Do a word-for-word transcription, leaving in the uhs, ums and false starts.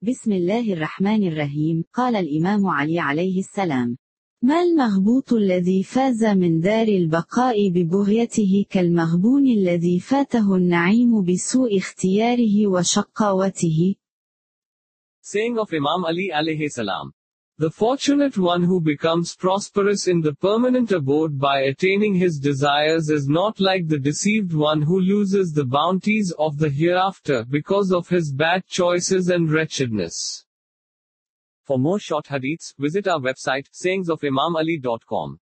بسم الله الرحمن الرحيم. قال الإمام علي عليه السلام: ما المغبوط الذي فاز من دار البقاء ببغيته كالمغبون الذي فاته النعيم بسوء اختياره وشقاوته. Saying of Imam Ali alayhi salam. The fortunate one who becomes prosperous in the permanent abode by attaining his desires is not like the deceived one who loses the bounties of the hereafter because of his bad choices and wretchedness. For more short hadiths, visit our website sayings of imam ali dot com.